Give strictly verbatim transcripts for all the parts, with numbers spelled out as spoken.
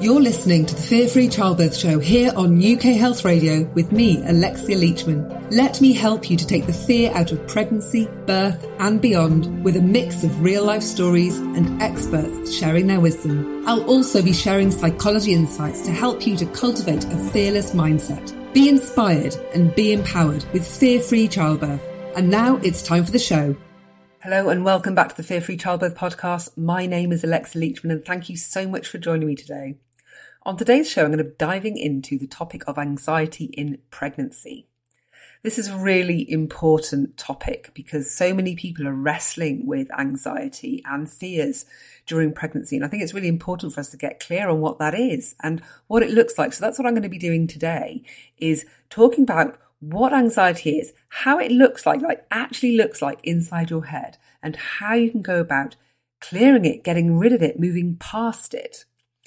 You're listening to the Fear-Free Childbirth Show here on U K Health Radio with me, Alexia Leachman. Let me help you to take the fear out of pregnancy, birth and beyond with a mix of real-life stories and experts sharing their wisdom. I'll also be sharing psychology insights to help you to cultivate a fearless mindset. Be inspired and be empowered with Fear-Free Childbirth. And now it's time for the show. Hello and welcome back to the Fear-Free Childbirth podcast. My name is Alexia Leachman and thank you so much for joining me today. On today's show, I'm going to be diving into the topic of anxiety in pregnancy. This is a really important topic because so many people are wrestling with anxiety and fears during pregnancy. And I think it's really important for us to get clear on what that is and what it looks like. So that's what I'm going to be doing today, is talking about what anxiety is, how it looks like, like actually looks like inside your head, and how you can go about clearing it, getting rid of it, moving past it.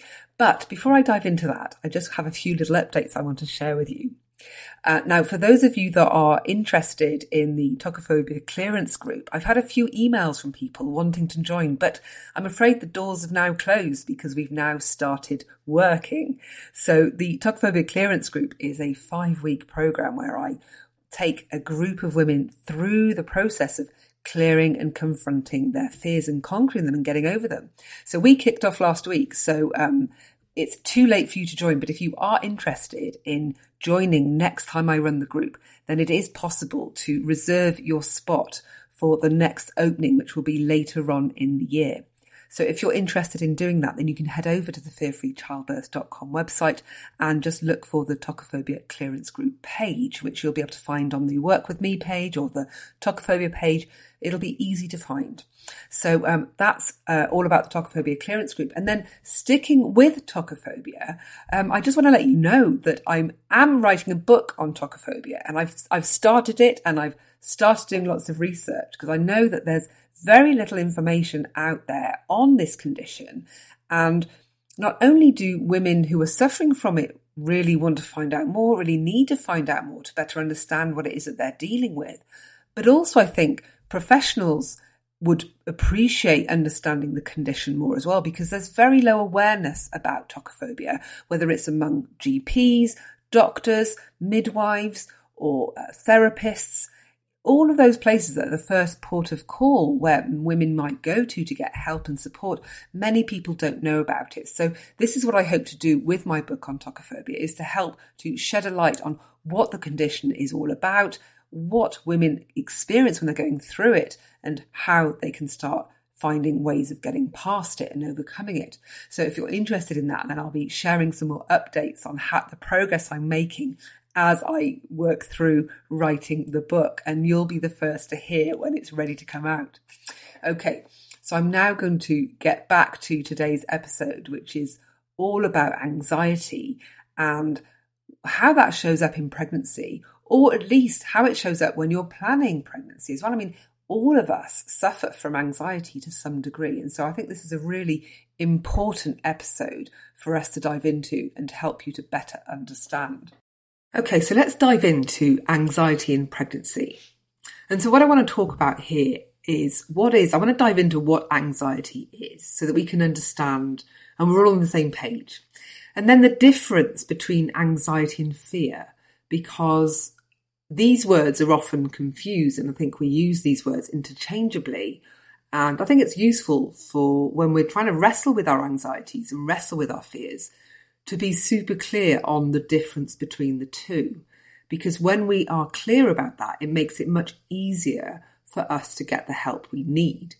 But before I dive into that, I just have a few little updates I want to share with you. Uh, now, for those of you that are interested in the Tocophobia clearance group, I've had a few emails from people wanting to join, but I'm afraid the doors have now closed because we've now started working. So the Tocophobia clearance group is a five-week program where I take a group of women through the process of clearing and confronting their fears and conquering them and getting over them. So we kicked off last week. So um, it's too late for you to join. But if you are interested in joining next time I run the group, then it is possible to reserve your spot for the next opening, which will be later on in the year. So if you're interested in doing that, then you can head over to the fear free childbirth dot com website and just look for the Tocophobia Clearance Group page, which you'll be able to find on the Work With Me page or the Tocophobia page. It'll be easy to find. So um, that's uh, all about the Tocophobia Clearance Group. And then sticking with tocophobia, um, I just want to let you know that I am writing a book on tocophobia, and I've I've started it and I've started doing lots of research because I know that there's very little information out there on this condition. And not only do women who are suffering from it really want to find out more, really need to find out more to better understand what it is that they're dealing with, but also I think professionals would appreciate understanding the condition more as well, because there's very low awareness about tocophobia, whether it's among G Ps, doctors, midwives, or uh, therapists. All of those places that are the first port of call where women might go to to get help and support, many people don't know about it. So this is what I hope to do with my book on tocophobia, is to help to shed a light on what the condition is all about, what women experience when they're going through it, and how they can start finding ways of getting past it and overcoming it. So if you're interested in that, then I'll be sharing some more updates on how the progress I'm making as I work through writing the book, and you'll be the first to hear when it's ready to come out. Okay, so I'm now going to get back to today's episode, which is all about anxiety and how that shows up in pregnancy, or at least how it shows up when you're planning pregnancy as well. I mean, all of us suffer from anxiety to some degree, and so I think this is a really important episode for us to dive into and to help you to better understand. Okay, so let's dive into anxiety in pregnancy. And so what I want to talk about here is what is, I want to dive into what anxiety is so that we can understand and we're all on the same page. And then the difference between anxiety and fear, because these words are often confused and I think we use these words interchangeably. And I think it's useful for when we're trying to wrestle with our anxieties and wrestle with our fears to be super clear on the difference between the two. Because when we are clear about that, it makes it much easier for us to get the help we need.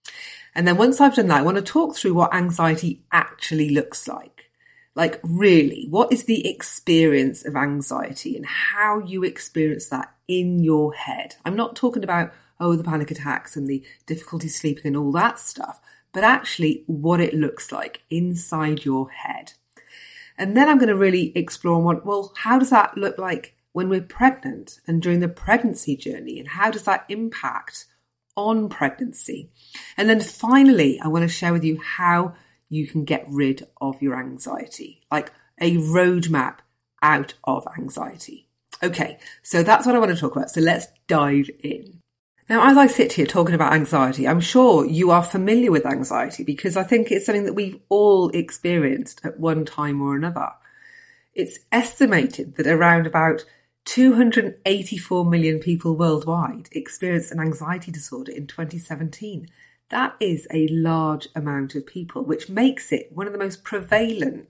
And then once I've done that, I want to talk through what anxiety actually looks like. Like really, what is the experience of anxiety and how you experience that in your head? I'm not talking about, oh, the panic attacks and the difficulty sleeping and all that stuff, but actually what it looks like inside your head. And then I'm going to really explore what, well, how does that look like when we're pregnant and during the pregnancy journey? And how does that impact on pregnancy? And then finally, I want to share with you how you can get rid of your anxiety, like a roadmap out of anxiety. Okay, so that's what I want to talk about. So let's dive in. Now, as I sit here talking about anxiety, I'm sure you are familiar with anxiety because I think it's something that we've all experienced at one time or another. It's estimated that around about two hundred eighty-four million people worldwide experienced an anxiety disorder in twenty seventeen. That is a large amount of people, which makes it one of the most prevalent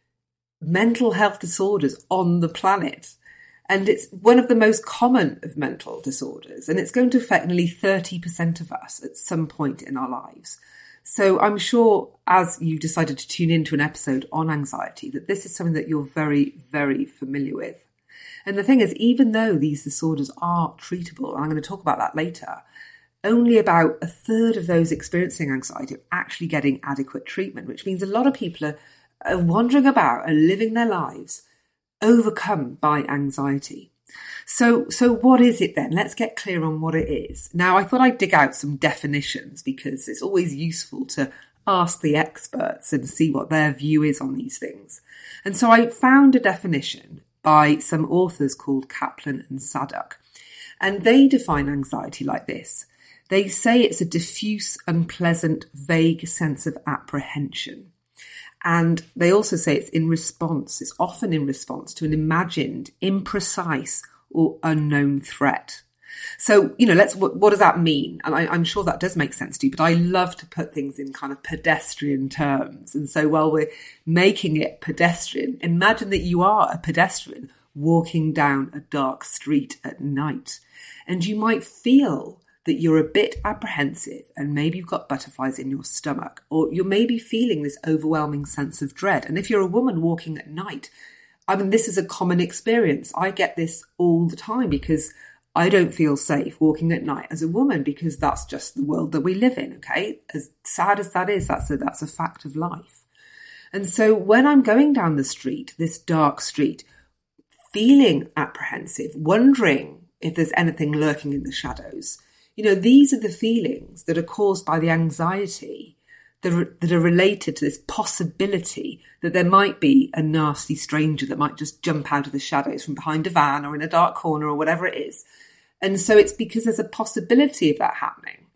mental health disorders on the planet. And it's one of the most common of mental disorders, and it's going to affect nearly thirty percent of us at some point in our lives. So I'm sure as you decided to tune into an episode on anxiety, that this is something that you're very, very familiar with. And the thing is, even though these disorders are treatable, and I'm going to talk about that later, only about a third of those experiencing anxiety are actually getting adequate treatment, which means a lot of people are, are wandering about and living their lives overcome by anxiety. So, so what is it then? Let's get clear on what it is. Now, I thought I'd dig out some definitions because it's always useful to ask the experts and see what their view is on these things. And so I found a definition by some authors called Kaplan and Sadok. And they define anxiety like this. They say it's a diffuse, unpleasant, vague sense of apprehension. And they also say it's in response, it's often in response to an imagined, imprecise or unknown threat. So, you know, let's, what, what does that mean? And I, I'm sure that does make sense to you, but I love to put things in kind of pedestrian terms. And so while we're making it pedestrian, imagine that you are a pedestrian walking down a dark street at night. And you might feel that you're a bit apprehensive and maybe you've got butterflies in your stomach, or you're maybe feeling this overwhelming sense of dread. And if you're a woman walking at night, I mean, this is a common experience. I get this all the time because I don't feel safe walking at night as a woman because that's just the world that we live in, okay? As sad as that is, that's a, that's a fact of life. And so when I'm going down the street, this dark street, feeling apprehensive, wondering if there's anything lurking in the shadows, you know, these are the feelings that are caused by the anxiety that are, that are related to this possibility that there might be a nasty stranger that might just jump out of the shadows from behind a van or in a dark corner or whatever it is. And so it's because there's a possibility of that happening.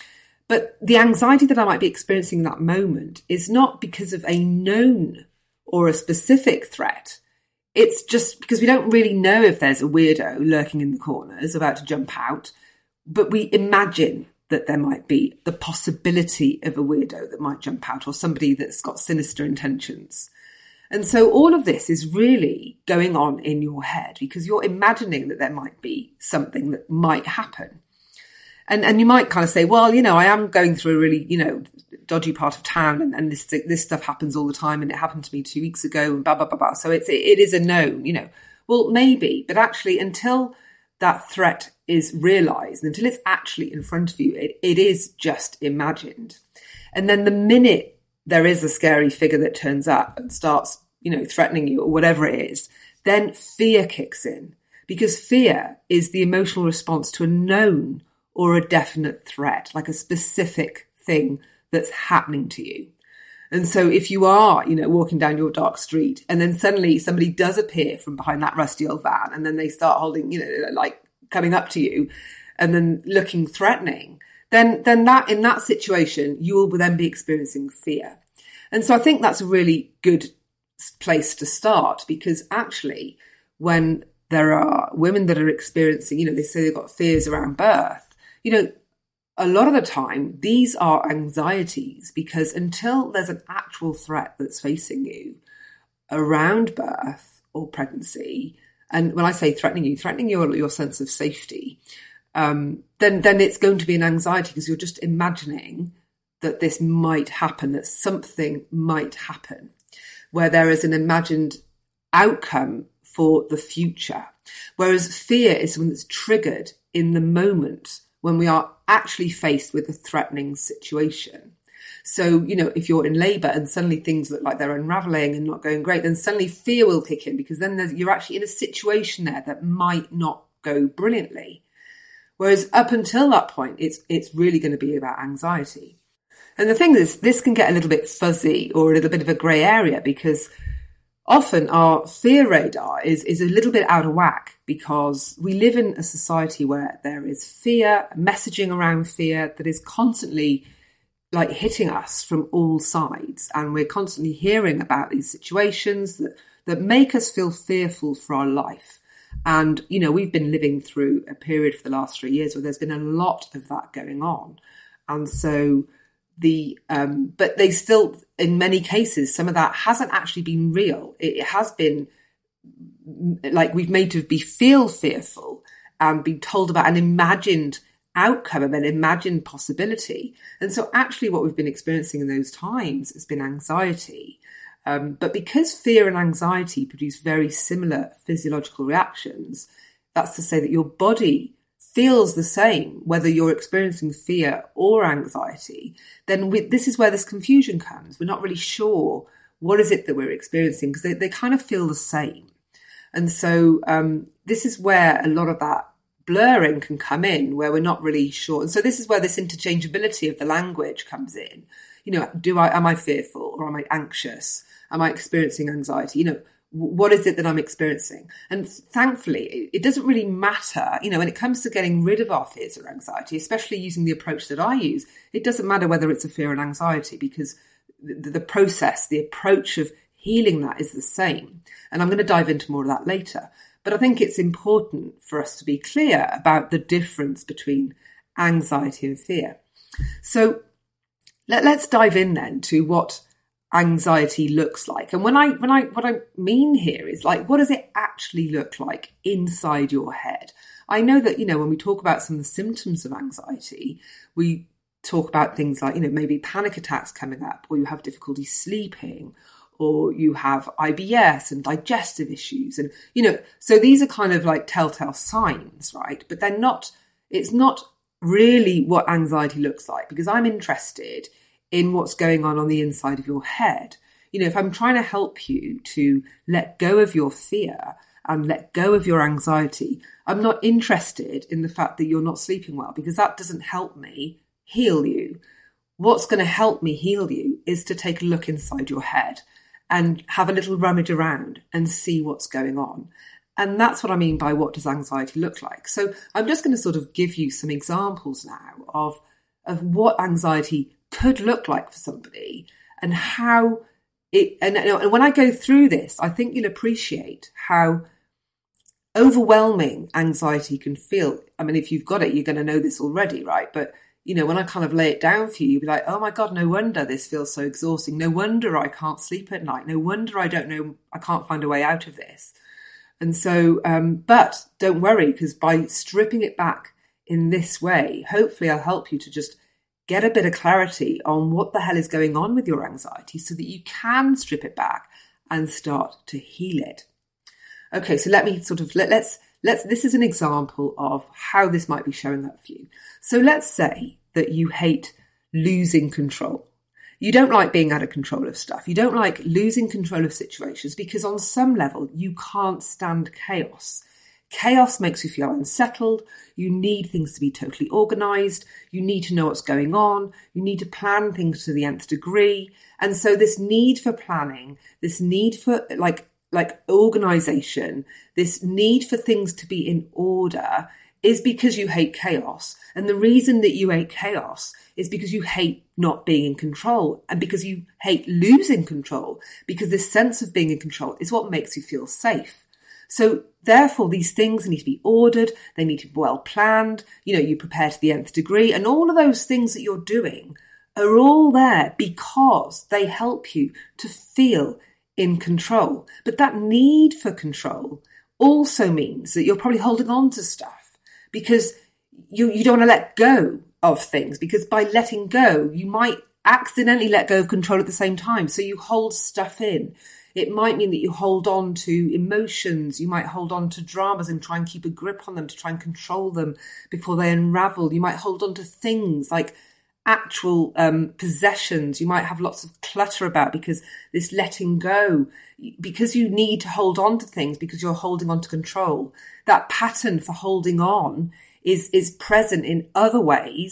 But the anxiety that I might be experiencing in that moment is not because of a known or a specific threat. It's just because we don't really know if there's a weirdo lurking in the corners about to jump out. But we imagine that there might be the possibility of a weirdo that might jump out or somebody that's got sinister intentions. And so all of this is really going on in your head because you're imagining that there might be something that might happen. And and you might kind of say, well, you know, I am going through a really, you know, dodgy part of town and, and this this stuff happens all the time and it happened to me two weeks ago and blah, blah, blah, blah. So it's, it, it is a known, you know. Well, maybe, but actually until that threat is realised, until it's actually in front of you, it, it is just imagined. And then the minute there is a scary figure that turns up and starts, you know, threatening you or whatever it is, then fear kicks in. Because fear is the emotional response to a known or a definite threat, like a specific thing that's happening to you. And so if you are, you know, walking down your dark street and then suddenly somebody does appear from behind that rusty old van and then they start holding, you know, like coming up to you and then looking threatening, then, then that in that situation, you will then be experiencing fear. And so I think that's a really good place to start because actually when there are women that are experiencing, you know, they say they've got fears around birth, you know, a lot of the time, these are anxieties because until there's an actual threat that's facing you around birth or pregnancy, and when I say threatening you, threatening your, your sense of safety, um, then, then it's going to be an anxiety because you're just imagining that this might happen, that something might happen, where there is an imagined outcome for the future. Whereas fear is something that's triggered in the moment when we are actually faced with a threatening situation. So, you know, if you're in labour and suddenly things look like they're unravelling and not going great, then suddenly fear will kick in because then there's, you're actually in a situation there that might not go brilliantly. Whereas up until that point, it's it's really going to be about anxiety. And the thing is, this can get a little bit fuzzy or a little bit of a grey area because often our fear radar is, is a little bit out of whack because we live in a society where there is fear, messaging around fear that is constantly like hitting us from all sides. And we're constantly hearing about these situations that, that make us feel fearful for our life. And, you know, we've been living through a period for the last three years where there's been a lot of that going on. And so the, um, but they still, in many cases, some of that hasn't actually been real. It has been like we've made to be feel fearful and be told about an imagined outcome of an imagined possibility. And so actually what we've been experiencing in those times has been anxiety. Um, but because fear and anxiety produce very similar physiological reactions, that's to say that your body feels the same, whether you're experiencing fear or anxiety, then we, this is where this confusion comes. We're not really sure what is it that we're experiencing because they, they kind of feel the same. And so um, this is where a lot of that blurring can come in, where we're not really sure. And so this is where this interchangeability of the language comes in. You know, do I, am I fearful or am I anxious? Am I experiencing anxiety? You know, what is it that I'm experiencing? And thankfully, it doesn't really matter. You know, when it comes to getting rid of our fears or anxiety, especially using the approach that I use, it doesn't matter whether it's a fear or anxiety because the, the process, the approach of healing that is the same. And I'm going to dive into more of that later. But I think it's important for us to be clear about the difference between anxiety and fear. So let, let's dive in then to what anxiety looks like. And when I, when I, what I mean here is like, what does it actually look like inside your head? I know that, you know, when we talk about some of the symptoms of anxiety, we talk about things like, you know, maybe panic attacks coming up, or you have difficulty sleeping, or you have I B S and digestive issues. And, you know, so these are kind of like telltale signs, right? But they're not, it's not really what anxiety looks like, because I'm interested in what's going on on the inside of your head. You know, if I'm trying to help you to let go of your fear and let go of your anxiety, I'm not interested in the fact that you're not sleeping well, because that doesn't help me heal you. What's going to help me heal you is to take a look inside your head and have a little rummage around and see what's going on. And that's what I mean by what does anxiety look like. So I'm just going to sort of give you some examples now of, of what anxiety could look like for somebody and how it, and, and when I go through this, I think you'll appreciate how overwhelming anxiety can feel. I mean, if you've got it, you're going to know this already, right? But, you know, when I kind of lay it down for you, you'll be like, oh my God, no wonder this feels so exhausting. No wonder I can't sleep at night. No wonder I don't know, I can't find a way out of this. And so, um, but don't worry, because by stripping it back in this way, hopefully I'll help you to just get a bit of clarity on what the hell is going on with your anxiety so that you can strip it back and start to heal it. Okay, so let me sort of, let, let's, let's, this is an example of how this might be showing up for you. So let's say that you hate losing control. You don't like being out of control of stuff. You don't like losing control of situations because on some level you can't stand chaos. Chaos makes you feel unsettled. You need things to be totally organised. You need to know what's going on. You need to plan things to the nth degree. And so this need for planning, this need for like, like organisation, this need for things to be in order is because you hate chaos. And the reason that you hate chaos is because you hate not being in control and because you hate losing control, because this sense of being in control is what makes you feel safe. So therefore, these things need to be ordered. They need to be well planned. You know, you prepare to the nth degree, and all of those things that you're doing are all there because they help you to feel in control. But that need for control also means that you're probably holding on to stuff because you, you don't want to let go of things, because by letting go, you might accidentally let go of control at the same time. So you hold stuff in. It might mean that you hold on to emotions. You might hold on to dramas and try and keep a grip on them to try and control them before they unravel. You might hold on to things like actual um, possessions. You might have lots of clutter about because this letting go, because you need to hold on to things because you're holding on to control. That pattern for holding on is, is present in other ways.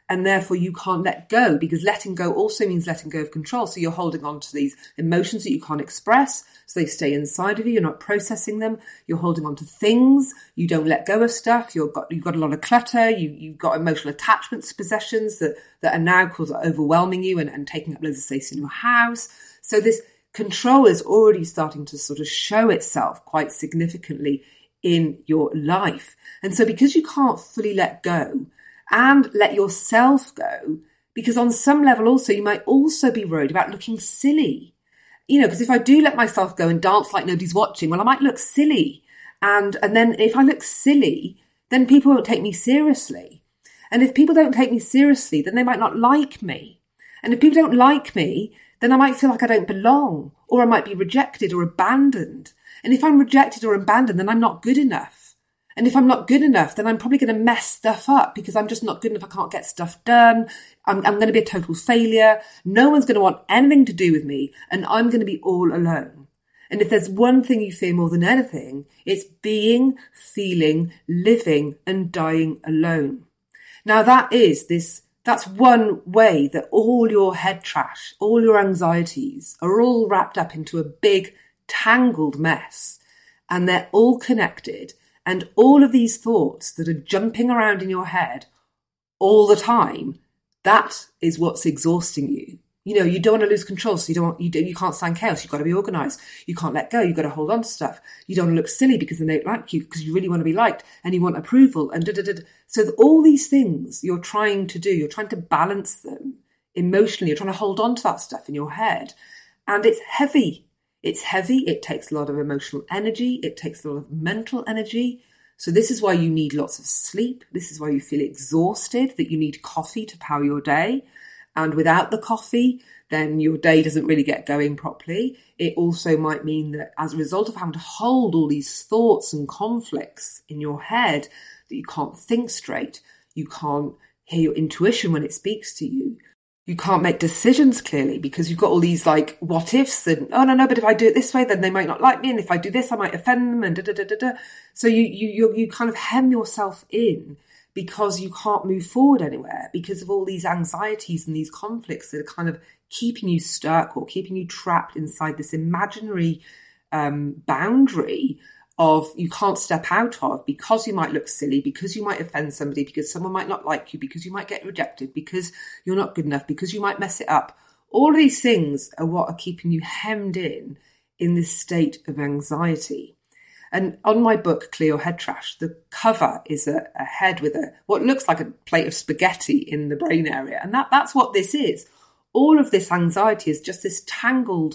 And therefore you can't let go, because letting go also means letting go of control. So you're holding on to these emotions that you can't express. So they stay inside of you. You're not processing them. You're holding on to things. You don't let go of stuff. You've got, you've got a lot of clutter. You, you've got emotional attachments to possessions that, that are now causing overwhelming you and, and taking up loads of space in your house. So this control is already starting to sort of show itself quite significantly in your life. And so because you can't fully let go and let yourself go, because on some level also you might also be worried about looking silly. You know, because if I do let myself go and dance like nobody's watching, well, I might look silly. And, and then if I look silly, then people won't take me seriously. And if people don't take me seriously, then they might not like me. And if people don't like me, then I might feel like I don't belong, or I might be rejected or abandoned. And if I'm rejected or abandoned, then I'm not good enough. And if I'm not good enough, then I'm probably going to mess stuff up because I'm just not good enough. I can't get stuff done. I'm, I'm going to be a total failure. No one's going to want anything to do with me, and I'm going to be all alone. And if there's one thing you fear more than anything, it's being, feeling, living and dying alone. Now that is this, that's one way that all your head trash, all your anxieties are all wrapped up into a big tangled mess, and they're all connected. And all of these thoughts that are jumping around in your head all the time, that is what's exhausting you. You know, you don't want to lose control, so you don't want, you, do, you can't stand chaos. You've got to be organised. You can't let go. You've got to hold on to stuff. You don't want to look silly because they don't like you, because you really want to be liked and you want approval and da da da. So that all these things you're trying to do, you're trying to balance them emotionally. You're trying to hold on to that stuff in your head, and it's heavy. It's heavy. It takes a lot of emotional energy. It takes a lot of mental energy. So this is why you need lots of sleep. This is why you feel exhausted, that you need coffee to power your day. And without the coffee, then your day doesn't really get going properly. It also might mean that as a result of having to hold all these thoughts and conflicts in your head, that you can't think straight. You can't hear your intuition when it speaks to you. You can't make decisions clearly because you've got all these like what ifs and, oh no, no, but if I do it this way, then they might not like me. And if I do this, I might offend them and da, da, da, da, da. So you, you, you, you kind of hem yourself in because you can't move forward anywhere because of all these anxieties and these conflicts that are kind of keeping you stuck or keeping you trapped inside this imaginary um, boundary of you can't step out of because you might look silly, because you might offend somebody, because someone might not like you, because you might get rejected, because you're not good enough, because you might mess it up. All of these things are what are keeping you hemmed in in this state of anxiety. And on my book, Clear Your Head Trash, the cover is a, a head with a what looks like a plate of spaghetti in the brain area. And that, that's what this is. All of this anxiety is just this tangled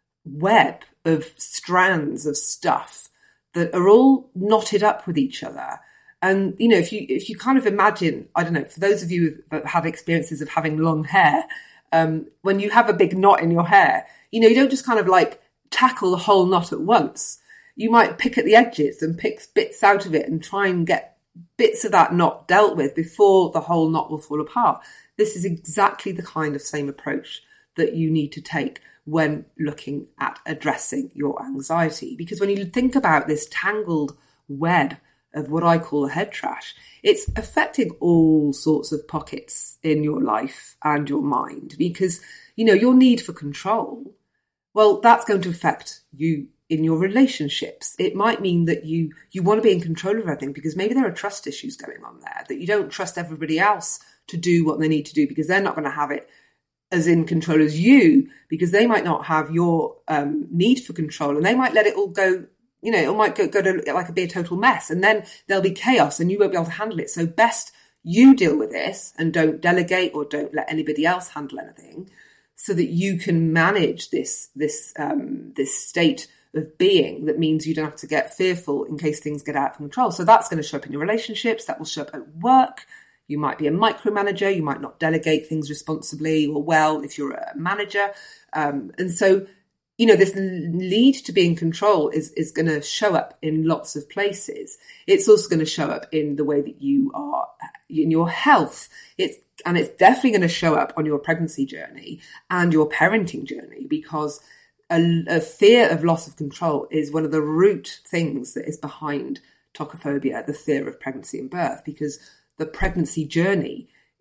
web of strands of stuff that are all knotted up with each other. And, you know, if you if you kind of imagine, I don't know, for those of you that have experiences of having long hair, um, when you have a big knot in your hair, you know, you don't just kind of like tackle the whole knot at once. You might pick at the edges and pick bits out of it and try and get bits of that knot dealt with before the whole knot will fall apart. This is exactly the kind of same approach that you need to take when looking at addressing your anxiety. Because when you think about this tangled web of what I call head trash, it's affecting all sorts of pockets in your life and your mind. Because, you know, your need for control, well, that's going to affect you in your relationships. It might mean that you, you want to be in control of everything because maybe there are trust issues going on there, that you don't trust everybody else to do what they need to do because they're not going to have it as in control as you, because they might not have your um, need for control and they might let it all go, you know, it might go, go to like be a total mess and then there'll be chaos and you won't be able to handle it. So best you deal with this and don't delegate or don't let anybody else handle anything so that you can manage this, this, um, this state of being that means you don't have to get fearful in case things get out of control. So that's going to show up in your relationships. That will show up at work. You might be a micromanager. You might not delegate things responsibly or well if you're a manager. Um, and so, you know, this need to be in control is, is going to show up in lots of places. It's also going to show up in the way that you are, in your health. It's, and it's definitely going to show up on your pregnancy journey and your parenting journey because a, a fear of loss of control is one of the root things that is behind tocophobia, the fear of pregnancy and birth, because the pregnancy journey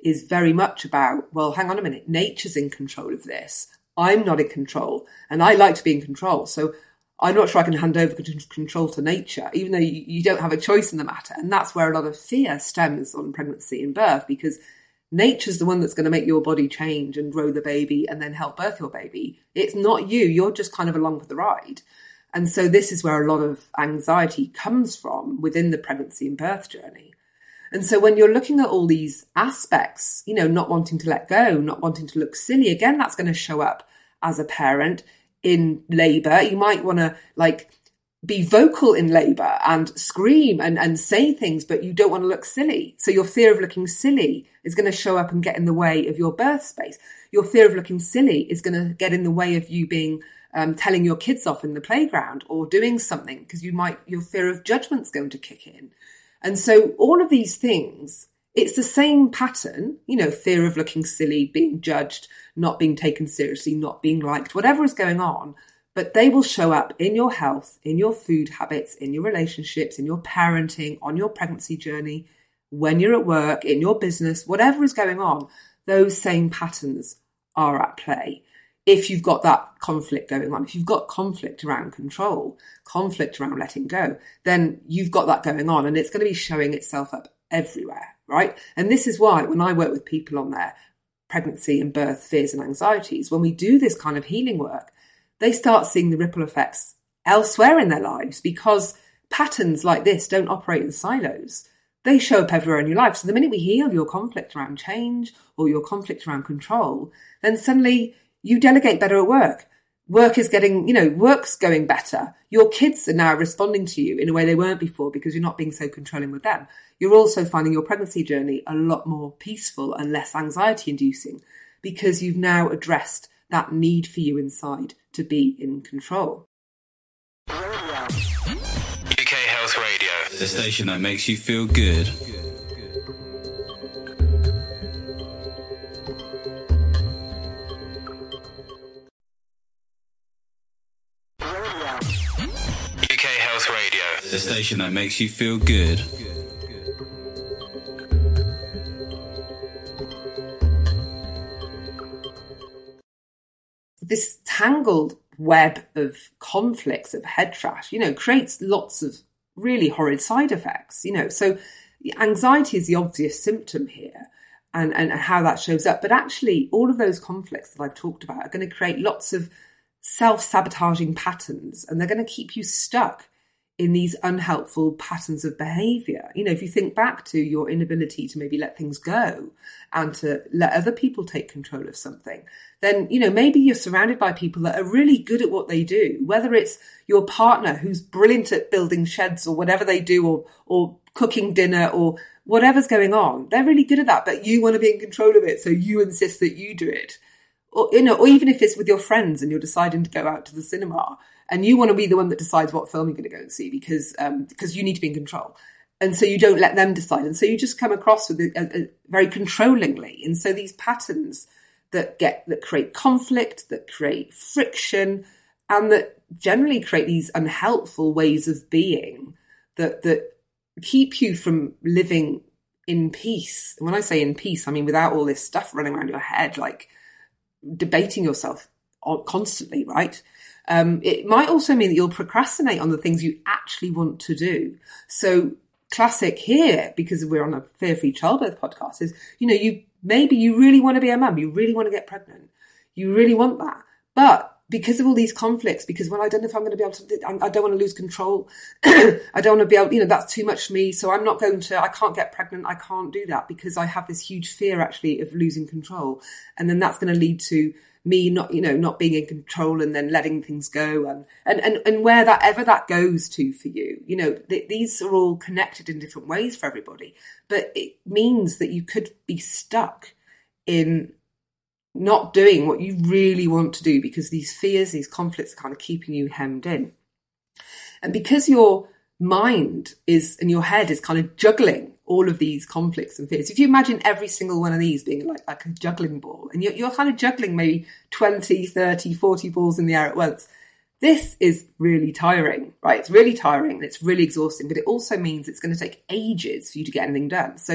is very much about, well, hang on a minute, nature's in control of this. I'm not in control, and I like to be in control. So I'm not sure I can hand over control to nature, even though you, you don't have a choice in the matter. And that's where a lot of fear stems on pregnancy and birth, because nature's the one that's going to make your body change and grow the baby and then help birth your baby. It's not you. You're just kind of along for the ride. And so this is where a lot of anxiety comes from within the pregnancy and birth journey. And so when you're looking at all these aspects, you know, not wanting to let go, not wanting to look silly, again, that's going to show up as a parent in labour. You might want to like be vocal in labour and scream and, and say things, but you don't want to look silly. So your fear of looking silly is going to show up and get in the way of your birth space. Your fear of looking silly is going to get in the way of you being um, telling your kids off in the playground or doing something, because you might, your fear of judgment's going to kick in. And so all of these things, it's the same pattern, you know, fear of looking silly, being judged, not being taken seriously, not being liked, whatever is going on, but they will show up in your health, in your food habits, in your relationships, in your parenting, on your pregnancy journey, when you're at work, in your business, whatever is going on, those same patterns are at play. If you've got that conflict going on, if you've got conflict around control, conflict around letting go, then you've got that going on, and it's going to be showing itself up everywhere, right? And this is why when I work with people on their pregnancy and birth fears and anxieties, when we do this kind of healing work, they start seeing the ripple effects elsewhere in their lives, because patterns like this don't operate in silos. They show up everywhere in your life. So the minute we heal your conflict around change or your conflict around control, then suddenly you delegate better at work. Work is getting, you know, work's going better. Your kids are now responding to you in a way they weren't before because you're not being so controlling with them. You're also finding your pregnancy journey a lot more peaceful and less anxiety inducing, because you've now addressed that need for you inside to be in control. U K Health Radio, the station that makes you feel good. U K Health Radio, the station that makes you feel good. This tangled web of conflicts, of head trash, you know, creates lots of really horrid side effects, you know. So anxiety is the obvious symptom here, and, and how that shows up. But actually, all of those conflicts that I've talked about are going to create lots of self-sabotaging patterns, and they're going to keep you stuck in these unhelpful patterns of behaviour. You know, if you think back to your inability to maybe let things go and to let other people take control of something, then, you know, maybe you're surrounded by people that are really good at what they do, whether it's your partner who's brilliant at building sheds or whatever they do, or or cooking dinner or whatever's going on. They're really good at that, but you want to be in control of it, so you insist that you do it. Or, you know, or even if it's with your friends and you're deciding to go out to the cinema and you want to be the one that decides what film you're going to go and see because um, because you need to be in control. And so you don't let them decide. And so you just come across with it a, a, very controllingly. And so these patterns that get that create conflict, that create friction, and that generally create these unhelpful ways of being that that keep you from living in peace. And when I say in peace, I mean without all this stuff running around your head, like debating yourself constantly, right? Um, it might also mean that you'll procrastinate on the things you actually want to do. So classic here, because we're on a fear-free childbirth podcast, is, you know, you maybe you really want to be a mum, you really want to get pregnant, you really want that. But because of all these conflicts, because, well, I don't know if I'm going to be able to, I don't want to lose control. I don't want to be able, you know, that's too much for me. So I'm not going to, I can't get pregnant. I can't do that because I have this huge fear actually of losing control. And then that's going to lead to me not, you know, not being in control and then letting things go. And, and, and, and where that ever that goes to for you, you know, th- these are all connected in different ways for everybody. But it means that you could be stuck in not doing what you really want to do because these fears, these conflicts are kind of keeping you hemmed in. And because your mind is, and your head is kind of juggling all of these conflicts and fears. If you imagine every single one of these being like, like a juggling ball, and you're, you're kind of juggling maybe twenty, thirty, forty balls in the air at once, this is really tiring, right? It's really tiring and it's really exhausting, but it also means it's going to take ages for you to get anything done. So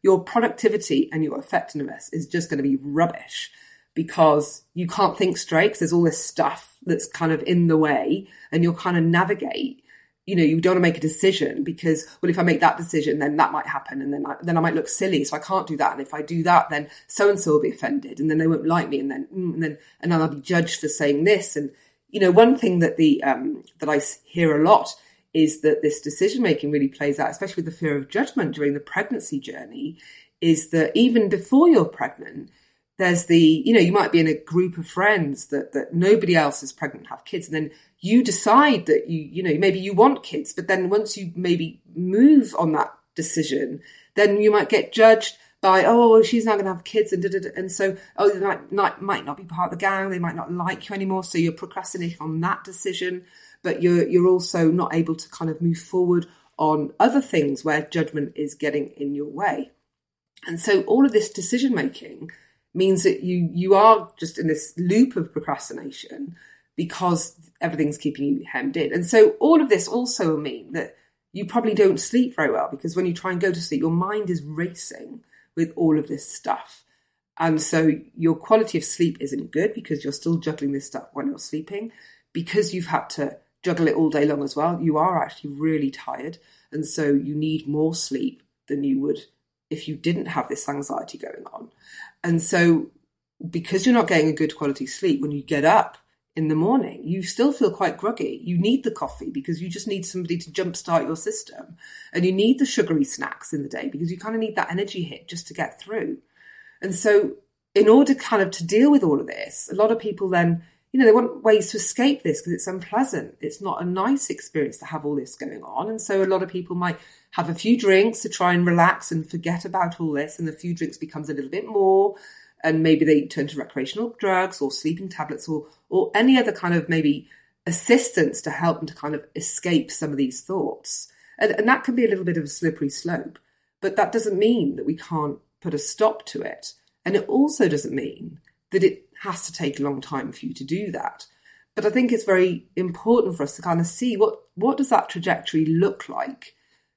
your productivity and your effectiveness is just going to be rubbish because you can't think straight because there's all this stuff that's kind of in the way, and you'll kind of navigate. You know, you don't want to make a decision because, well, if I make that decision, then that might happen. And then I, then I might look silly. So I can't do that. And if I do that, then so-and-so will be offended and then they won't like me. And then, and then, and then I'll be judged for saying this. And, you know, one thing that the, um, that I hear a lot is that this decision-making really plays out, especially with the fear of judgment during the pregnancy journey, is that even before you're pregnant, there's the, you know, you might be in a group of friends that, that nobody else is pregnant, have kids. And then you decide that you, you know, maybe you want kids, but then once you maybe move on that decision, then you might get judged by, oh, well, she's not going to have kids. And, da, da, da. And so, oh, they might not, might not be part of the gang. They might not like you anymore. So you're procrastinating on that decision, but you're, you're also not able to kind of move forward on other things where judgment is getting in your way. And so all of this decision making means that you, you are just in this loop of procrastination because everything's keeping you hemmed in. And so all of this also will mean that you probably don't sleep very well because when you try and go to sleep, your mind is racing with all of this stuff. And so your quality of sleep isn't good because you're still juggling this stuff when you're sleeping. Because you've had to juggle it all day long as well, you are actually really tired. And so you need more sleep than you would if you didn't have this anxiety going on. And so because you're not getting a good quality sleep, when you get up in the morning, you still feel quite groggy. You need the coffee because you just need somebody to jumpstart your system. And you need the sugary snacks in the day because you kind of need that energy hit just to get through. And so in order kind of to deal with all of this, a lot of people then, you know, they want ways to escape this because it's unpleasant. It's not a nice experience to have all this going on. And so a lot of people might have a few drinks to try and relax and forget about all this. And the few drinks becomes a little bit more. And maybe they turn to recreational drugs or sleeping tablets or or any other kind of maybe assistance to help them to kind of escape some of these thoughts. And, and that can be a little bit of a slippery slope. But that doesn't mean that we can't put a stop to it. And it also doesn't mean that it has to take a long time for you to do that. But I think it's very important for us to kind of see what, what does that trajectory look like?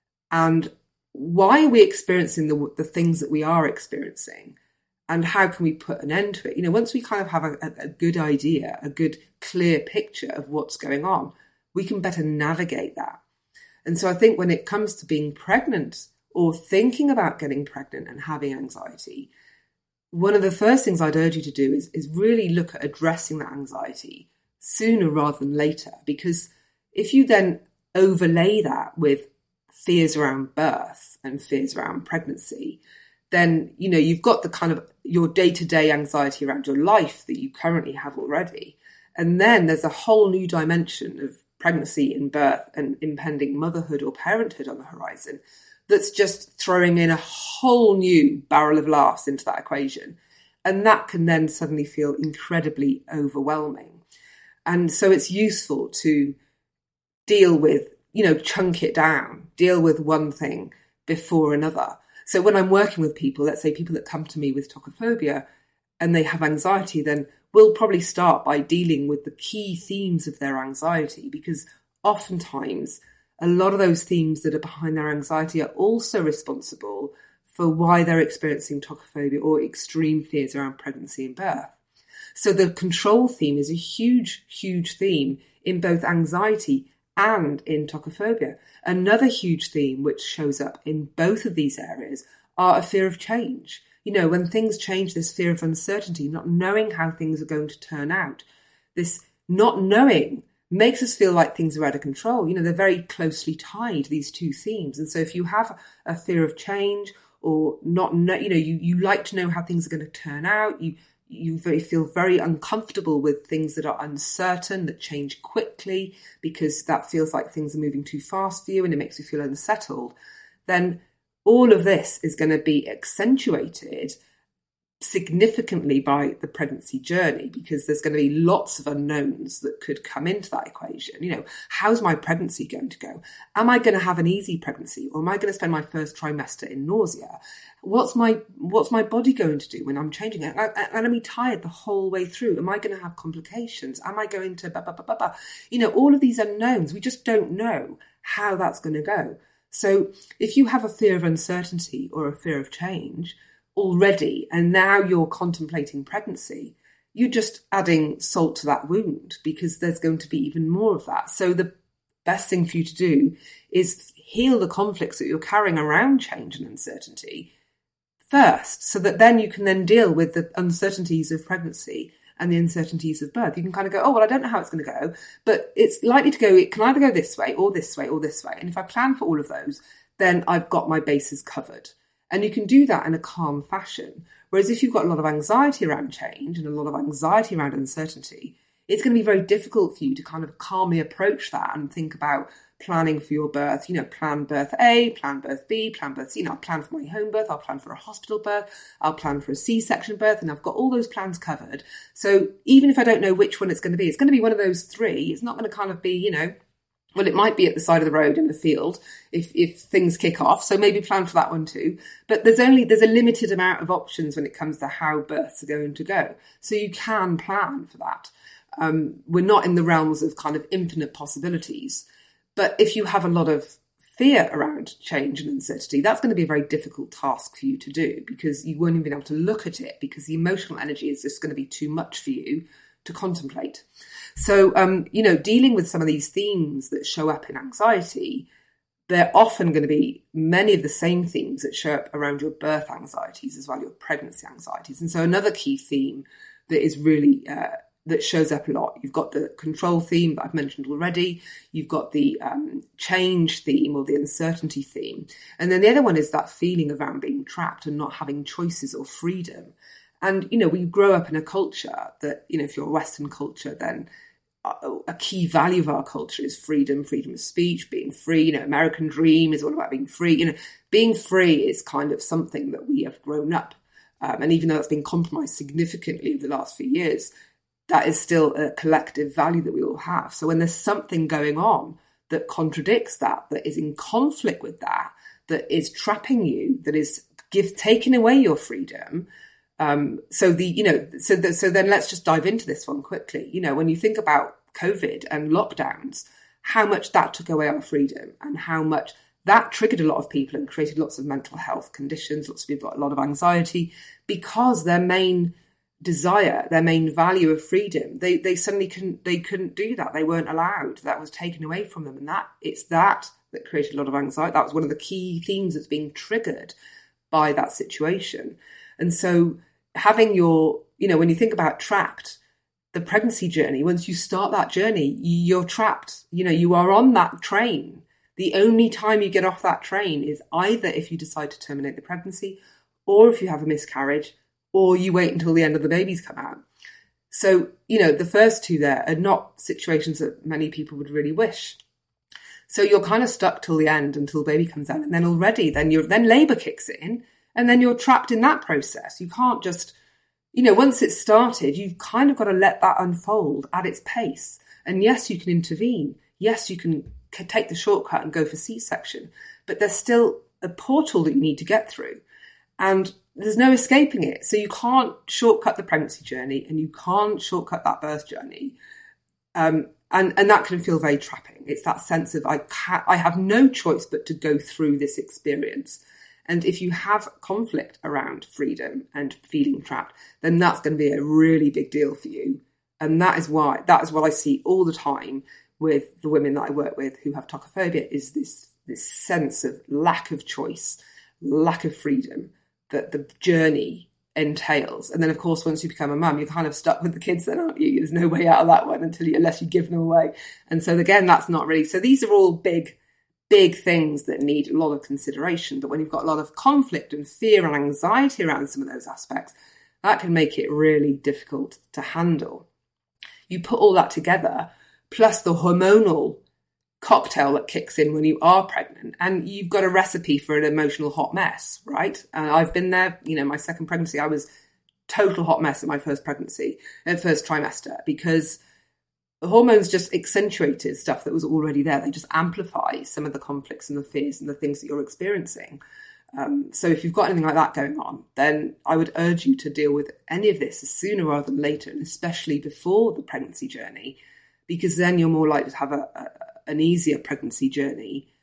And why are we experiencing the, the things that we are experiencing? And how can we put an end to it? You know, once we kind of have a, a good idea, a good clear picture of what's going on, we can better navigate that. And so I think when it comes to being pregnant or thinking about getting pregnant and having anxiety, one of the first things I'd urge you to do is, is really look at addressing that anxiety sooner rather than later. Because if you then overlay that with fears around birth and fears around pregnancy, then, you know, you've got the kind of your day-to-day anxiety around your life that you currently have already. And then there's a whole new dimension of pregnancy and birth and impending motherhood or parenthood on the horizon that's just throwing in a whole new barrel of laughs into that equation. And that can then suddenly feel incredibly overwhelming. And so it's useful to deal with, you know, chunk it down, deal with one thing before another. So when I'm working with people, let's say people that come to me with tocophobia and they have anxiety, then we'll probably start by dealing with the key themes of their anxiety, because oftentimes a lot of those themes that are behind their anxiety are also responsible for why they're experiencing tocophobia or extreme fears around pregnancy and birth. So the control theme is a huge, huge theme in both anxiety and in tocophobia. Another huge theme which shows up in both of these areas are a fear of change. You know, when things change, this fear of uncertainty, not knowing how things are going to turn out. This not knowing makes us feel like things are out of control. You know, they're very closely tied, these two themes. And so if you have a fear of change or not know, you know, you, you like to know how things are going to turn out, you You very, feel very uncomfortable with things that are uncertain, that change quickly, because that feels like things are moving too fast for you and it makes you feel unsettled, then all of this is going to be accentuated significantly by the pregnancy journey, because there's going to be lots of unknowns that could come into that equation. You know, how's my pregnancy going to go? Am I going to have an easy pregnancy, or am I going to spend my first trimester in nausea? What's my what's my body going to do when I'm changing it? Am I going to be tired the whole way through? Am I going to have complications? Am I going to blah, blah, blah, blah, blah? You know, all of these unknowns, we just don't know how that's going to go. So if you have a fear of uncertainty or a fear of change already, and now you're contemplating pregnancy, you're just adding salt to that wound, because there's going to be even more of that. So the best thing for you to do is heal the conflicts that you're carrying around change and uncertainty first, so that then you can then deal with the uncertainties of pregnancy and the uncertainties of birth. You can kind of go, oh, well, I don't know how it's going to go, but it's likely to go, it can either go this way or this way or this way. And if I plan for all of those, then I've got my bases covered. And you can do that in a calm fashion. Whereas if you've got a lot of anxiety around change and a lot of anxiety around uncertainty, it's going to be very difficult for you to kind of calmly approach that and think about planning for your birth. You know, plan birth A, plan birth B, plan birth C. You know, I'll plan for my home birth, I'll plan for a hospital birth, I'll plan for a C-section birth, and I've got all those plans covered. So even if I don't know which one it's going to be, it's going to be one of those three. It's not going to kind of be, you know, well, it might be at the side of the road in the field if, if things kick off. So maybe plan for that one too. But there's only, there's a limited amount of options when it comes to how births are going to go. So you can plan for that. Um, we're not in the realms of kind of infinite possibilities. But if you have a lot of fear around change and uncertainty, that's going to be a very difficult task for you to do, because you won't even be able to look at it, because the emotional energy is just going to be too much for you to contemplate. So, um, you know, dealing with some of these themes that show up in anxiety, they're often going to be many of the same themes that show up around your birth anxieties as well, your pregnancy anxieties. And so another key theme that is really uh, that shows up a lot. You've got the control theme that I've mentioned already. You've got the um, change theme or the uncertainty theme. And then the other one is that feeling around being trapped and not having choices or freedom. And, you know, we grow up in a culture that, you know, if you're a Western culture, then a key value of our culture is freedom, freedom of speech, being free. You know, American dream is all about being free. You know, being free is kind of something that we have grown up. Um, and even though that's been compromised significantly over the last few years, that is still a collective value that we all have. So when there's something going on that contradicts that, that is in conflict with that, that is trapping you, that is give taking away your freedom. Um, so the, you know, so the, so then let's just dive into this one quickly. You know, when you think about COVID and lockdowns, how much that took away our freedom and how much that triggered a lot of people and created lots of mental health conditions. Lots of people got a lot of anxiety because their main desire, their main value of freedom, they they suddenly couldn't they couldn't do that. They weren't allowed. That was taken away from them, and that it's that that created a lot of anxiety. That was one of the key themes that's being triggered by that situation. And so having your, you know, when you think about trapped, the pregnancy journey, once you start that journey, you're trapped. You know, you are on that train. The only time you get off that train is either if you decide to terminate the pregnancy, or if you have a miscarriage, or you wait until the end of the babies come out. So, you know, the first two there are not situations that many people would really wish. So you're kind of stuck till the end, until the baby comes out. And then already, then you're, then labour kicks in, and then you're trapped in that process. You can't just, you know, once it's started, you've kind of got to let that unfold at its pace. And yes, you can intervene. Yes, you can take the shortcut and go for C-section, but there's still a portal that you need to get through. And there's no escaping it. So you can't shortcut the pregnancy journey, and you can't shortcut that birth journey. Um, and, and that can feel very trapping. It's that sense of I ca- I have no choice but to go through this experience. And if you have conflict around freedom and feeling trapped, then that's going to be a really big deal for you. And that is why, that is what I see all the time with the women that I work with who have tocophobia, is this, this sense of lack of choice, lack of freedom that the journey entails. And then, of course, once you become a mum, you're kind of stuck with the kids then, aren't you? There's no way out of that one until you, unless you give them away. And so again, that's not really, so these are all big, big things that need a lot of consideration. But when you've got a lot of conflict and fear and anxiety around some of those aspects, that can make it really difficult to handle. You put all that together, plus the hormonal cocktail that kicks in when you are pregnant, and you've got a recipe for an emotional hot mess, right? And I've been there, you know, my second pregnancy, I was total hot mess in my first pregnancy, uh, first trimester, because the hormones just accentuated stuff that was already there. They just amplify some of the conflicts and the fears and the things that you're experiencing. Um, so if you've got anything like that going on, then I would urge you to deal with any of this sooner rather than later, and especially before the pregnancy journey, because then you're more likely to have a, a, an easier pregnancy journey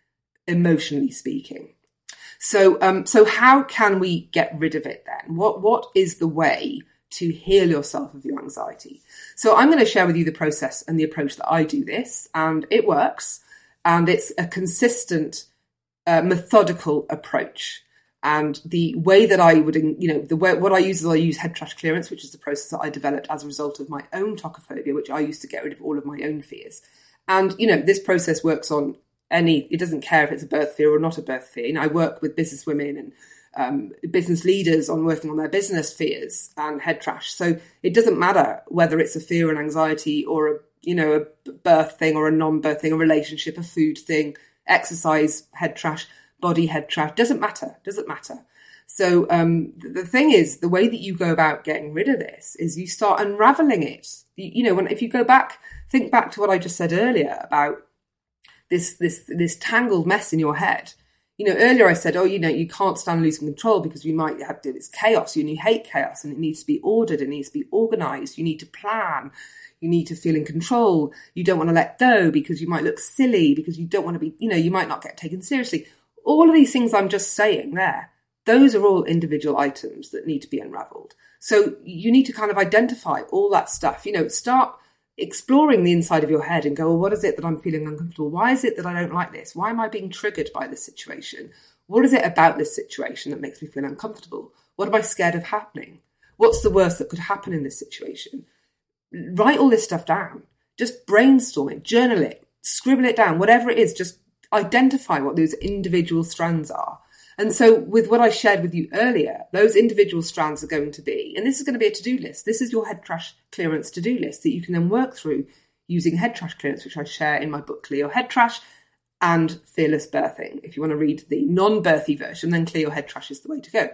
emotionally speaking. So, um, so how can we get rid of it then? What, what is the way to heal yourself of your anxiety? So I'm going to share with you the process and the approach that I do this, and it works, and it's a consistent, uh, methodical approach. And the way that I would, you know, the way, what I use is I use head trash clearance, which is the process that I developed as a result of my own tocophobia, which I used to get rid of all of my own fears. And, you know, this process works on any, it doesn't care if it's a birth fear or not a birth fear. You know, I work with business women and um, business leaders on working on their business fears and head trash. So it doesn't matter whether it's a fear and anxiety or a, you know, a birth thing or a non-birth thing, a relationship, a food thing, exercise, head trash, body head trash, doesn't matter, doesn't matter. So um, the thing is, the way that you go about getting rid of this is you start unraveling it. You, you know, when if you go back, think back to what I just said earlier about this this this tangled mess in your head. You know, earlier I said, oh, you know, you can't stand losing control because you might have to, it's chaos, and you hate chaos, and it needs to be ordered, it needs to be organized, you need to plan, you need to feel in control, you don't want to let go because you might look silly, because you don't want to be, you know, you might not get taken seriously. All of these things I'm just saying there, those are all individual items that need to be unraveled. So you need to kind of identify all that stuff, you know, start exploring the inside of your head and go, well, what is it that I'm feeling uncomfortable? Why is it that I don't like this? Why am I being triggered by this situation? What is it about this situation that makes me feel uncomfortable? What am I scared of happening? What's the worst that could happen in this situation? Write all this stuff down. Just brainstorm it, journal it, scribble it down, whatever it is, just identify what those individual strands are. And so with what I shared with you earlier, those individual strands are going to be, and this is going to be a to-do list. This is your head trash clearance to-do list that you can then work through using head trash clearance, which I share in my book, Clear Your Head Trash, and Fearless Birthing. If you want to read the non-birthy version, then Clear Your Head Trash is the way to go.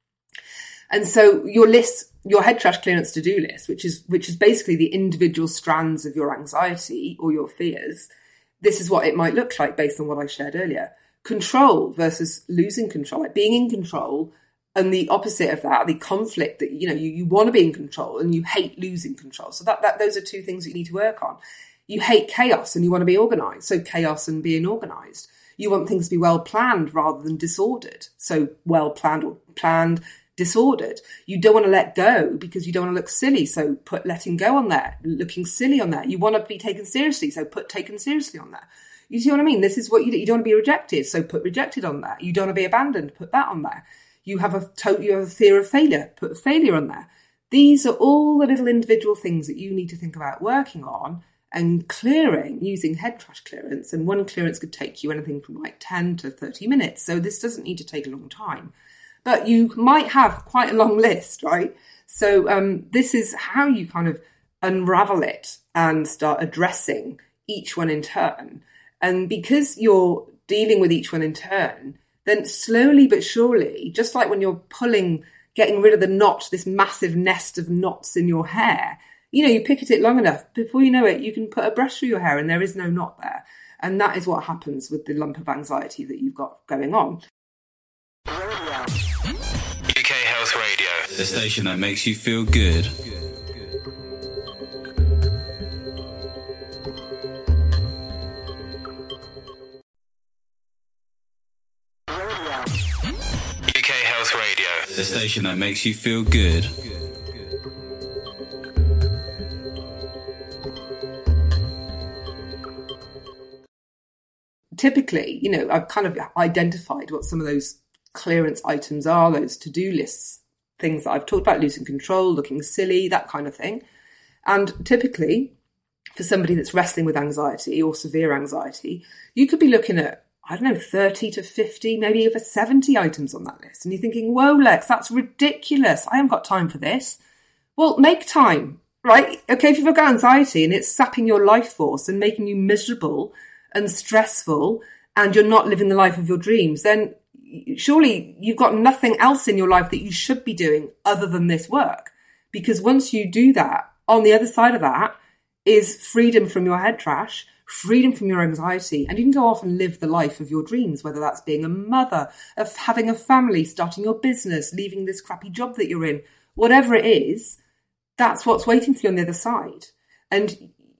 And so your list, your head trash clearance to-do list, which is, which is basically the individual strands of your anxiety or your fears, this is what it might look like based on what I shared earlier. Control versus losing control, like being in control, and the opposite of that, the conflict that, you know, you, you want to be in control and you hate losing control. So that, that those are two things that you need to work on. You hate chaos and you want to be organised. So chaos and being organised. You want things to be well planned rather than disordered. So well planned or planned, disordered. You don't want to let go because you don't want to look silly. So put letting go on there, looking silly on there. You want to be taken seriously. So put taken seriously on there. You see what I mean? This is what you do. You don't want to be rejected. So put rejected on there. You don't want to be abandoned. Put that on there. You have a to- you have a fear of failure. Put failure on there. These are all the little individual things that you need to think about working on and clearing using head trash clearance. And one clearance could take you anything from like ten to thirty minutes. So this doesn't need to take a long time. But you might have quite a long list, right? So um, this is how you kind of unravel it and start addressing each one in turn. And because you're dealing with each one in turn, then slowly but surely, just like when you're pulling, getting rid of the knot, this massive nest of knots in your hair, you know, you pick at it long enough, before you know it, you can put a brush through your hair and there is no knot there. And that is what happens with the lump of anxiety that you've got going on. U K Health Radio, the station that makes you feel good. U K Health Radio, the station that makes you feel good. Typically, you know, I've kind of identified what some of those clearance items are, those to-do lists, things that I've talked about, losing control, looking silly, that kind of thing. And typically, for somebody that's wrestling with anxiety or severe anxiety, you could be looking at, I don't know, thirty to fifty, maybe even seventy items on that list. And you're thinking, whoa, Lex, that's ridiculous. I haven't got time for this. Well, make time, right? Okay, if you've got anxiety and it's sapping your life force and making you miserable and stressful and you're not living the life of your dreams, then surely you've got nothing else in your life that you should be doing other than this work. Because once you do that, on the other side of that is freedom from your head trash, freedom from your anxiety, and you can go off and live the life of your dreams, whether that's being a mother, of having a family, starting your business, leaving this crappy job that you're in, whatever it is, that's what's waiting for you on the other side. And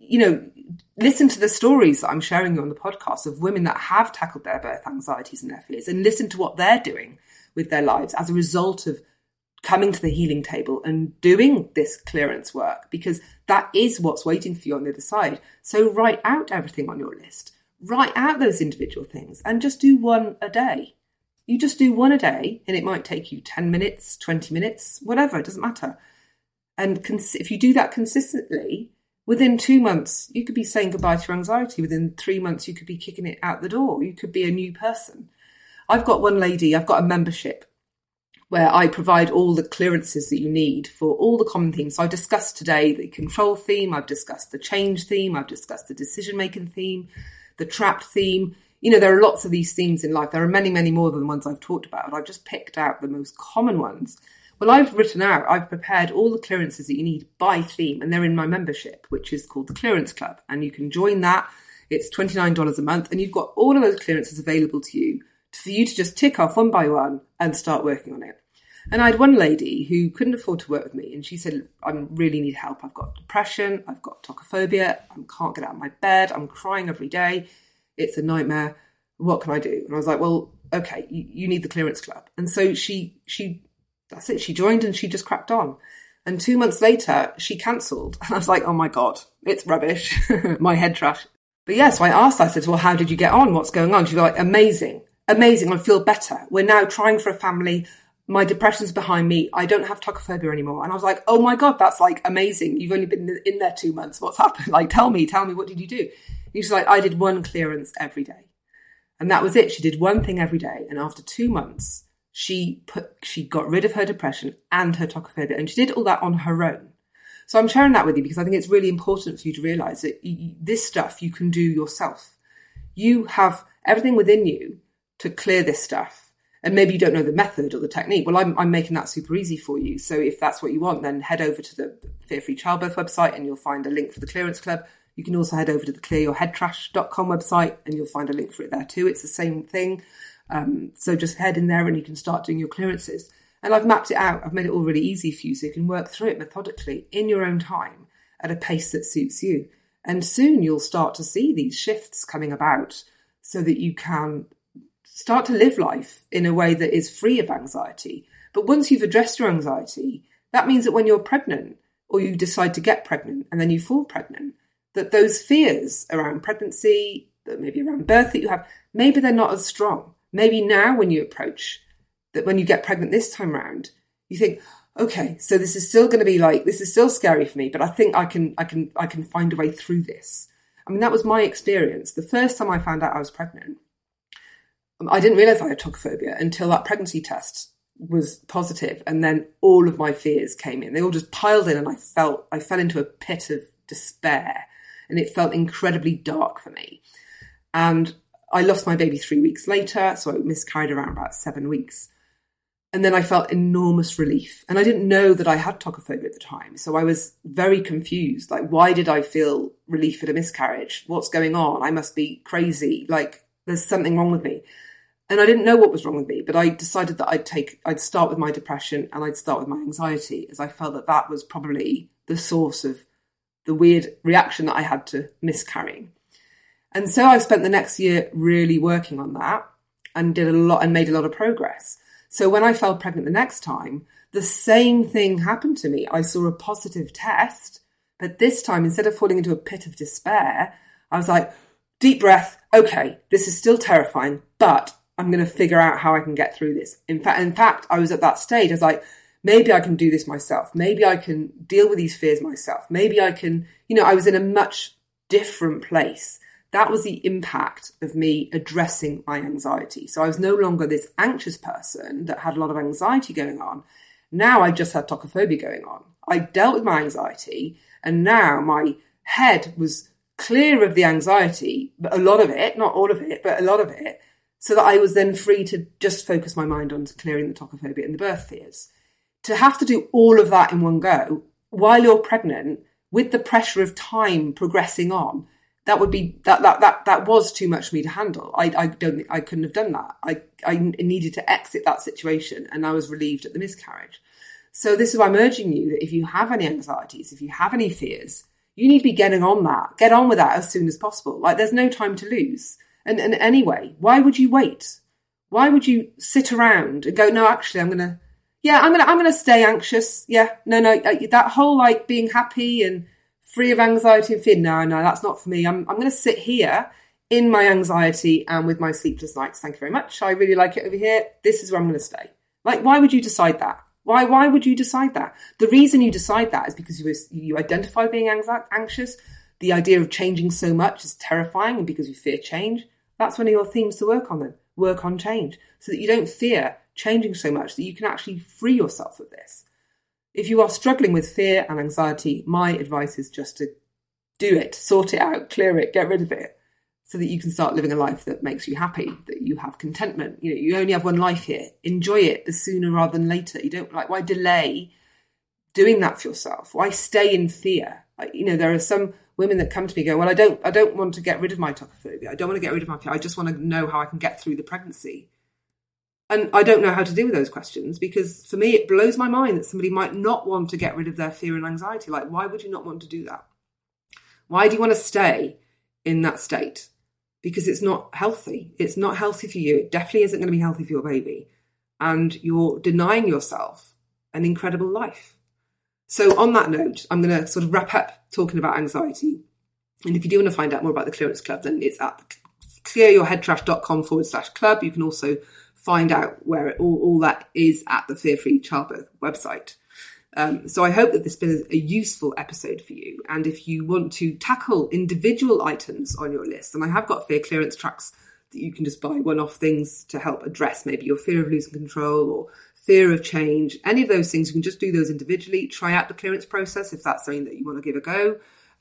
you know, listen to the stories that I'm sharing you on the podcast of women that have tackled their birth anxieties and their fears, and listen to what they're doing with their lives as a result of coming to the healing table and doing this clearance work, because that is what's waiting for you on the other side. So write out everything on your list. Write out those individual things and just do one a day. You just do one a day, and it might take you ten minutes, twenty minutes, whatever, it doesn't matter. And cons- if you do that consistently, within two months, you could be saying goodbye to your anxiety. Within three months, you could be kicking it out the door. You could be a new person. I've got one lady, I've got a membership where I provide all the clearances that you need for all the common themes. So I've discussed today the control theme, I've discussed the change theme, I've discussed the decision-making theme, the trapped theme. You know, there are lots of these themes in life. There are many, many more than the ones I've talked about. I've just picked out the most common ones. Well, I've written out, I've prepared all the clearances that you need by theme, and they're in my membership, which is called the Clearance Club. And you can join that. It's twenty-nine dollars a month, and you've got all of those clearances available to you for you to just tick off one by one and start working on it. And I had one lady who couldn't afford to work with me, and she said, I really need help. I've got depression, I've got tocophobia, I can't get out of my bed, I'm crying every day, it's a nightmare. What can I do? And I was like, well, okay, you, you need the Clearance Club. And so she, she, that's it, she joined and she just cracked on. And two months later, she cancelled. And I was like, oh my God, it's rubbish, my head trash. But yeah, so I asked her, I said, well, how did you get on? What's going on? She was like, amazing, amazing, I feel better. We're now trying for a family. My depression's behind me. I don't have tocophobia anymore. And I was like, oh my God, that's like amazing. You've only been in there two months. What's happened? Like, tell me, tell me, what did you do? And she's like, I did one clearance every day. And that was it. She did one thing every day. And after two months, she put, she got rid of her depression and her tocophobia. And she did all that on her own. So I'm sharing that with you because I think it's really important for you to realize that you, this stuff you can do yourself. You have everything within you to clear this stuff. And maybe you don't know the method or the technique. Well, I'm, I'm making that super easy for you. So if that's what you want, then head over to the Fear Free Childbirth website and you'll find a link for the Clearance Club. You can also head over to the clear your head trash dot com website and you'll find a link for it there too. It's the same thing. Um, so just head in there and you can start doing your clearances. And I've mapped it out. I've made it all really easy for you so you can work through it methodically in your own time at a pace that suits you. And soon you'll start to see these shifts coming about so that you can start to live life in a way that is free of anxiety. But once you've addressed your anxiety, that means that when you're pregnant or you decide to get pregnant and then you fall pregnant, that those fears around pregnancy, that maybe around birth that you have, maybe they're not as strong. Maybe now when you approach, that when you get pregnant this time round, you think, okay, so this is still going to be like, this is still scary for me, but I think I can, I can, I can find a way through this. I mean, that was my experience. The first time I found out I was pregnant, I didn't realise I had tocophobia until that pregnancy test was positive, and then all of my fears came in. They all just piled in, and I felt I fell into a pit of despair, and it felt incredibly dark for me. And I lost my baby three weeks later, so I miscarried around about seven weeks. And then I felt enormous relief. And I didn't know that I had tocophobia at the time, so I was very confused. Like, why did I feel relief at a miscarriage? What's going on? I must be crazy. Like, there's something wrong with me. And I didn't know what was wrong with me, but I decided that I'd take, I'd start with my depression and I'd start with my anxiety, as I felt that that was probably the source of the weird reaction that I had to miscarrying. And so I spent the next year really working on that and did a lot and made a lot of progress. So when I fell pregnant the next time, the same thing happened to me. I saw a positive test, but this time, instead of falling into a pit of despair, I was like, deep breath. Okay, this is still terrifying, but I'm going to figure out how I can get through this. In fact, in fact, I was at that stage. I was like, maybe I can do this myself. Maybe I can deal with these fears myself. Maybe I can, you know, I was in a much different place. That was the impact of me addressing my anxiety. So I was no longer this anxious person that had a lot of anxiety going on. Now I just had tocophobia going on. I dealt with my anxiety, and now my head was clear of the anxiety, but a lot of it, not all of it, but a lot of it, so that I was then free to just focus my mind on clearing the tocophobia and the birth fears. To have to do all of that in one go while you're pregnant with the pressure of time progressing on, that would be that that that that was too much for me to handle. I I don't think I couldn't have done that. I I needed to exit that situation, and I was relieved at the miscarriage. So this is why I'm urging you that if you have any anxieties, if you have any fears, You need to be getting on that. Get on with that as soon as possible. Like, there's no time to lose. And, and anyway, why would you wait? Why would you sit around and go, no, actually, I'm going to, yeah, I'm going to, I'm going to stay anxious. Yeah, no, no, that whole like being happy and free of anxiety and fear. No, no, that's not for me. I'm, I'm going to sit here in my anxiety and with my sleepless nights. Thank you very much. I really like it over here. This is where I'm going to stay. Like, why would you decide that? Why, why would you decide that? The reason you decide that is because you, you identify being anxious. The idea of changing so much is terrifying, and because you fear change, that's one of your themes to work on then. Work on change so that you don't fear changing so much that you can actually free yourself of this. If you are struggling with fear and anxiety, my advice is just to do it, sort it out, clear it, get rid of it, so that you can start living a life that makes you happy, that you have contentment. You know, you only have one life here. Enjoy it the sooner rather than later. You don't like, why delay doing that for yourself? Why stay in fear? Like, you know, there are some women that come to me and go, well, I don't, I don't want to get rid of my tocophobia. I don't want to get rid of my fear. I just want to know how I can get through the pregnancy. And I don't know how to deal with those questions, because for me, it blows my mind that somebody might not want to get rid of their fear and anxiety. Like, why would you not want to do that? Why do you want to stay in that state? Because it's not healthy. It's not healthy for you. It definitely isn't going to be healthy for your baby. And you're denying yourself an incredible life. So on that note, I'm going to sort of wrap up talking about anxiety. And if you do want to find out more about the Clearance Club, then it's at clearyourheadtrash.com forward slash club. You can also find out where it, all, all that is at the Fear Free Childbirth website. Um, so I hope that this has been a useful episode for you. And if you want to tackle individual items on your list, and I have got fear clearance tracks that you can just buy one-off things to help address maybe your fear of losing control or fear of change, any of those things, you can just do those individually. Try out the clearance process if that's something that you want to give a go.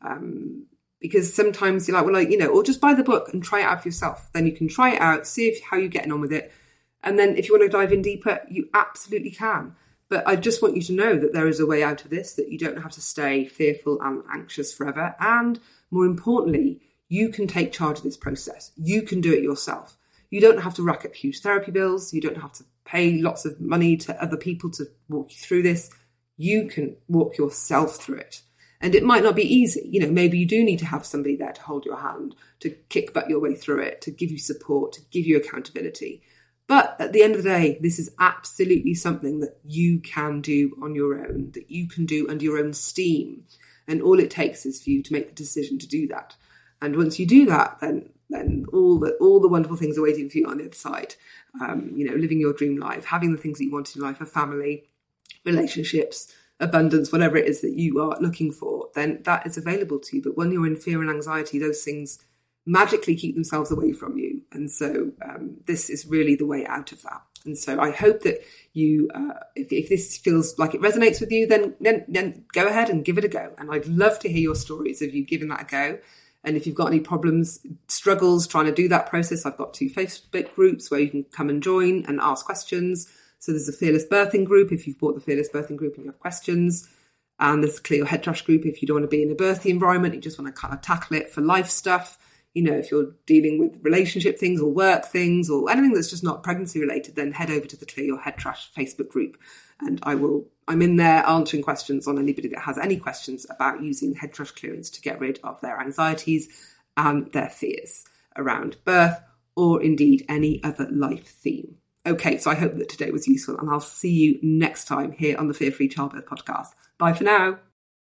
Um, because sometimes you're like, well, like, you know, or just buy the book and try it out for yourself. Then you can try it out, see if, how you're getting on with it. And then if you want to dive in deeper, you absolutely can. But I just want you to know that there is a way out of this, that you don't have to stay fearful and anxious forever. And more importantly, you can take charge of this process. You can do it yourself. You don't have to rack up huge therapy bills. You don't have to pay lots of money to other people to walk you through this. You can walk yourself through it. And it might not be easy. You know, maybe you do need to have somebody there to hold your hand, to kick butt your way through it, to give you support, to give you accountability. But at the end of the day, this is absolutely something that you can do on your own, that you can do under your own steam. And all it takes is for you to make the decision to do that. And once you do that, then then all the all the wonderful things are waiting for you on the other side. Um, you know, living your dream life, having the things that you want in life, a family, relationships, abundance, whatever it is that you are looking for, then that is available to you. But when you're in fear and anxiety, those things magically keep themselves away from you. And so um, this is really the way out of that. And so I hope that you, uh, if, if this feels like it resonates with you, then, then then go ahead and give it a go. And I'd love to hear your stories of you giving that a go. And if you've got any problems, struggles trying to do that process, I've got two Facebook groups where you can come and join and ask questions. So there's a Fearless Birthing group if you've bought the Fearless Birthing group and you have questions. And there's the Clear Your Head Trash group if you don't want to be in a birthing environment, you just want to kind of tackle it for life stuff. You know, if you're dealing with relationship things or work things or anything that's just not pregnancy related, then head over to the Clear Your Head Trash Facebook group. And I will, I'm in there answering questions on anybody that has any questions about using head trash clearance to get rid of their anxieties and their fears around birth or indeed any other life theme. Okay, so I hope that today was useful and I'll see you next time here on the Fear Free Childbirth podcast. Bye for now.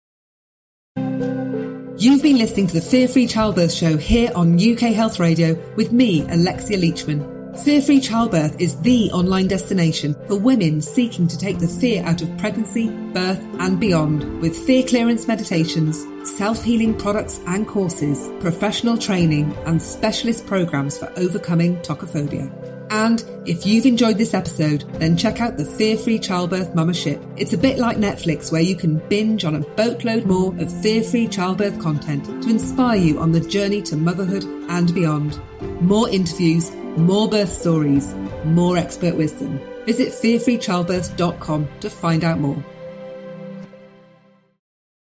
You've been listening to the Fear Free Childbirth Show here on U K Health Radio with me, Alexia Leachman. Fear Free Childbirth is the online destination for women seeking to take the fear out of pregnancy, birth and beyond, with fear clearance meditations, self-healing products and courses, professional training and specialist programs for overcoming tocophobia. And if you've enjoyed this episode, then check out the Fear Free Childbirth Mummership. It's a bit like Netflix, where you can binge on a boatload more of fear-free childbirth content to inspire you on the journey to motherhood and beyond. More interviews, more birth stories, more expert wisdom. Visit fear free childbirth dot com to find out more.